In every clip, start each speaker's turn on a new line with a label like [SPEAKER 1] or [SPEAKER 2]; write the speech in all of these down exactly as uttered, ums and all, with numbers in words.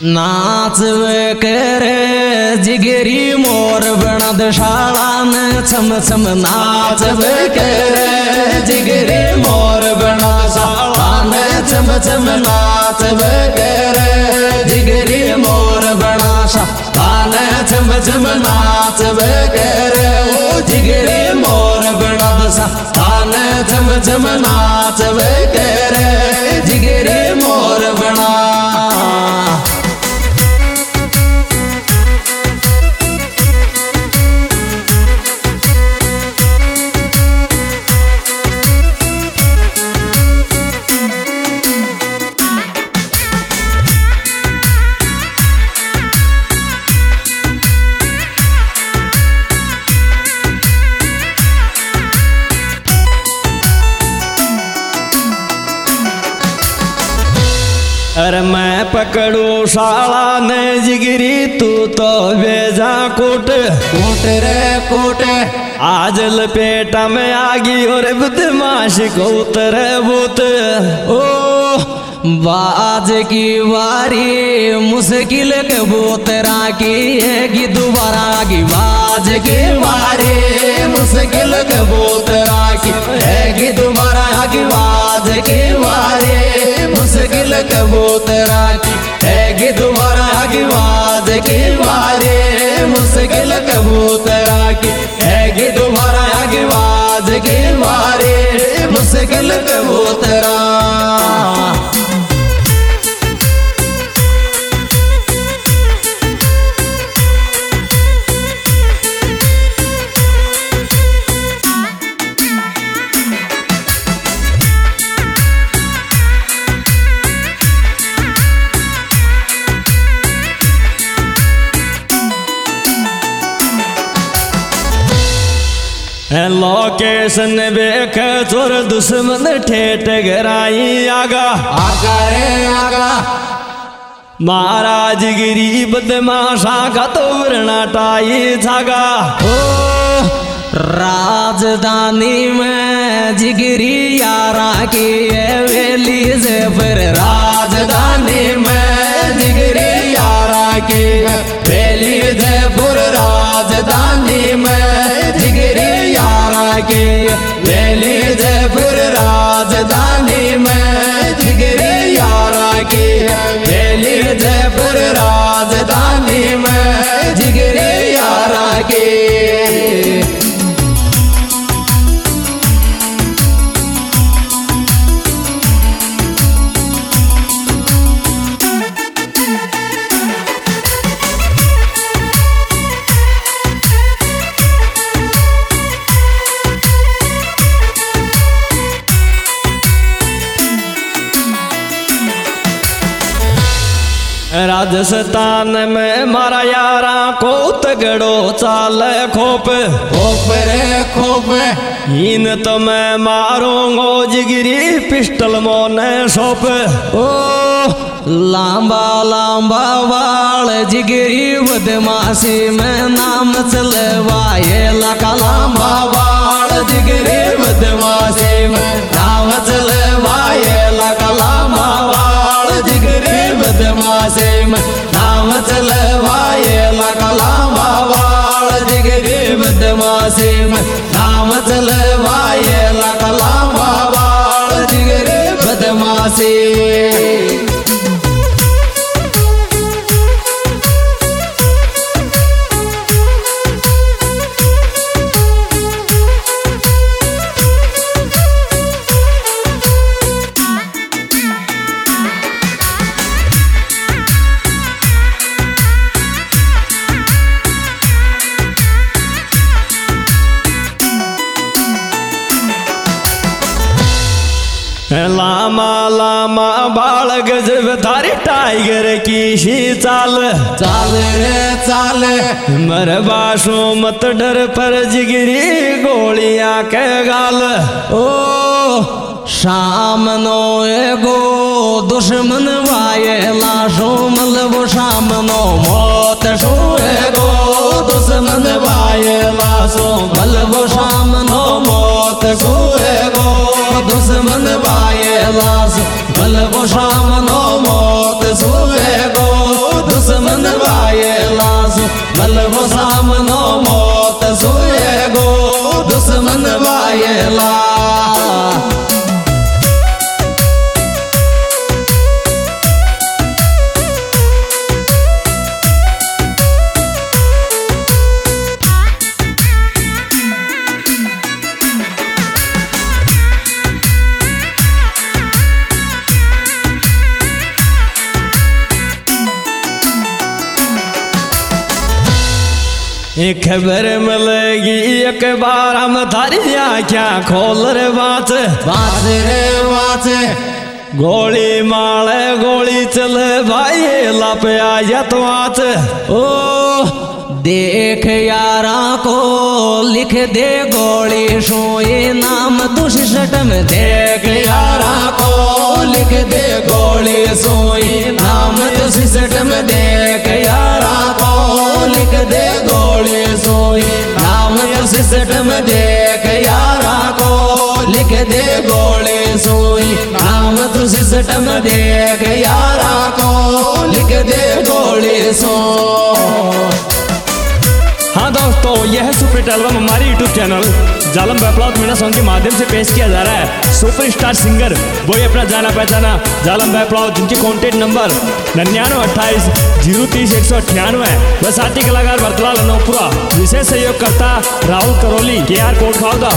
[SPEAKER 1] नाच करे जिगरी मोर बनद शालान छम छम नाच करे जिगरी मोर बना शालान छम छम नाच करे जिगरी मोर बना शालान छम छम नाच करे जिगरी मोर बना शालान छम छम नाच करे जिगरी मोर बना। अरे मैं पकड़ू शाला ने जिगरी तू तो बेजा कोट कोट रे कोट आज लपेटा में आगी और बदमाश को उतर भूत ओ बाज की वारी मुश्किल के बोतरा की है दोबारा की बाज की वारी मुश्किल के बोतरा की है दोबारा की बाज की वारी मुश्किल कबूतरा की है दोबारा की बाज की वारे मुश्किल कबूतरा की है दोबारा की बाज की वारे मुश्किल कबूतरा। लोकेशन बेख चोर दुश्मन ठेठ गराई आगा आगा रे आगा महाराज गिरी बदमाशा का तो वरनाटाई जागा ओ राजधानी में जिगरी यारा की वेली से फिर राजधानी में जिगरी यारा की वेली से फिर राजधानी में जिगरी यारा की वेली से फिर राजधानी में जिगरी यारा की वेली से फिर राजधानी में जिगरी यारा की। राजस्थान में मारा यारा को तगड़ो चाल खोप खोप रे खोप इन तो मैं मारूंगो जिगरी पिस्टल मोने सोप ओ लांबा लांबा वाल जिगरी बदमाशी में नाम चलवाए लका लांबा वाल जिगरी बदमाशी में नाम चलवाए लका लांबा वाल जिगरी बदमाशी में नाम चलवाए लका लांबा वाल जिगरी बदमाशी में नाम चलवाए लका लांबा वाल जिगरी बदमाशी। लामा लामा बाल गजब थारी टाइगर की शी चाल चाल रे चाल मरबाशो मत डर पर जिगरी गोलियां के गाल ओ शाम नो एगो दुश्मन वाये लाशो मलबो शाम नो मौत शो एगो दुश्मन वाये लाशो मलबो शाम नो मौत शो एगो दुश्मन वाये लाश मलबो शाम नो मौत शो एगो दुश्मन वायला सो मलबो सामनो मौत सोए गो दुश्मन वायला एक खबर मिलेगी एक बार हम थारी क्या खोल रे बात
[SPEAKER 2] बात रे बात
[SPEAKER 1] गोली माले गोली चले भाई लापे आया तो आत
[SPEAKER 2] ओ देख यारा को लिख दे गोली सोए नाम तू सिसट में
[SPEAKER 1] देख यारा को लिख दे गोली सोई नाम तो सिसट में देख यारा को लिख दे गोली सोई नाम तो सिसट में देख यारा को लिख दे गोली सोई नाम तो सिसट में देख यारा को लिख दे गोली सो। हाँ दोस्तों, यह है सुपर एल्बम हमारे यूट्यूब चैनल जालम बैपलाउत मीना सॉन्ग के माध्यम से पेश किया जा रहा है। सुपरस्टार सिंगर वही अपना जाना पहचाना जालम बैपलाउत, जिनके कॉन्टेक्ट नंबर निन्यानवे अट्ठाईस जीरो तीस एक सौ अट्ठानवे व साथी कलाकार बरतलाल अनोपुरा। विशेष सहयोगकर्ता राहुल करोली के आर कोट खाओदा।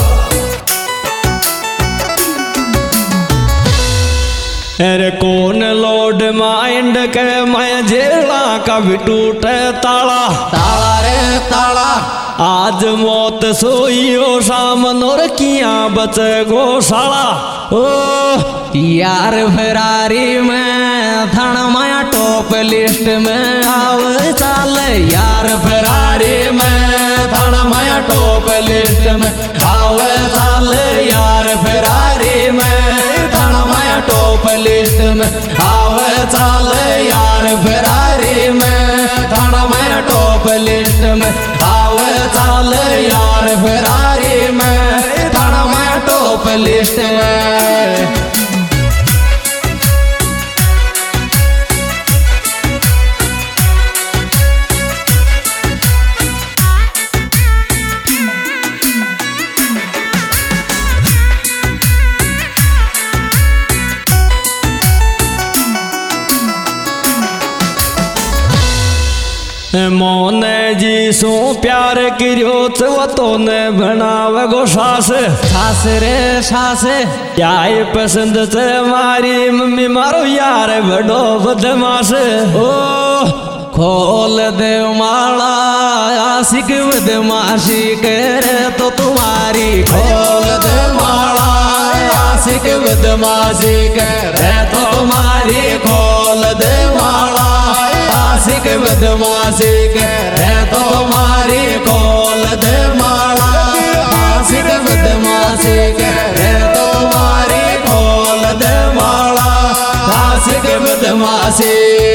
[SPEAKER 1] अरे कौन लोड माइंड के मैं जेला का भी टूटे ताला
[SPEAKER 2] ताला रे ताला
[SPEAKER 1] आज मौत सोई हो शाम नोर किया बचे गौशाला। ओ
[SPEAKER 2] यार फरारी में थन माया टॉप लिस्ट में आव चाल
[SPEAKER 1] यार फरारी में थन माया टॉप लिस्ट में आव चाल यार फरारी में थन माया टॉप लिस्ट में आव चाल यार फरारी में थन माया टॉप लिस्ट में आव चाल यार फरारी में थन माया टॉप लिस्ट में। मोने जी सो प्यार करियो वो तो ने बनावे गो सास
[SPEAKER 2] सास रे सास
[SPEAKER 1] क्या पसंद से मारी मम्मी मारो यार बड़ो बदमाश।
[SPEAKER 2] ओ खोल दे माला आशिक बदमाशी करे तो तुम्हारी
[SPEAKER 1] खोल दे माला आशिक बदमाशी करे तो तुम्हारी खोल दे माला आशिक बदमाशी करे तो तुम्हारी खोल दे माला आशिक बदमाशी करे तो तुम्हारी खोल दे माला आशिक बदमाशी।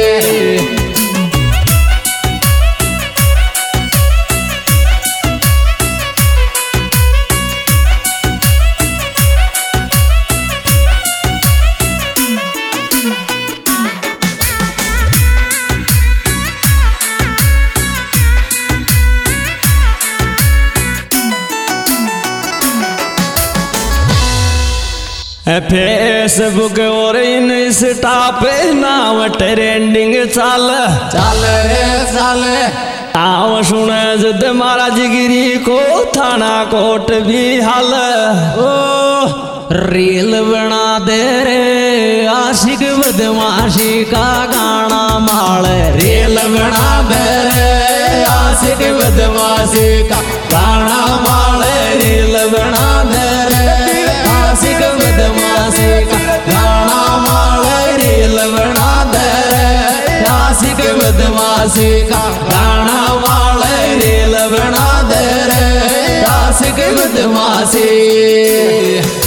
[SPEAKER 1] फेसबुक और इंस्टा पे नाम ट्रेंडिंग चाल
[SPEAKER 2] चाल रे चाल
[SPEAKER 1] ताव सुने जद मारा जिगरी को थाना कोट भी हाल।
[SPEAKER 2] ओ रील बना दे रे आशिक बदमाशी का गाना माल
[SPEAKER 1] रील बना दे रे आशिक बदमाशी का गाना माल रील बना दे रे आशिक बदमाशी का गाना माल रील बना दे रे आशिक बदमाशी का गाना माल रील बना दे रे आशिक बदमाशी।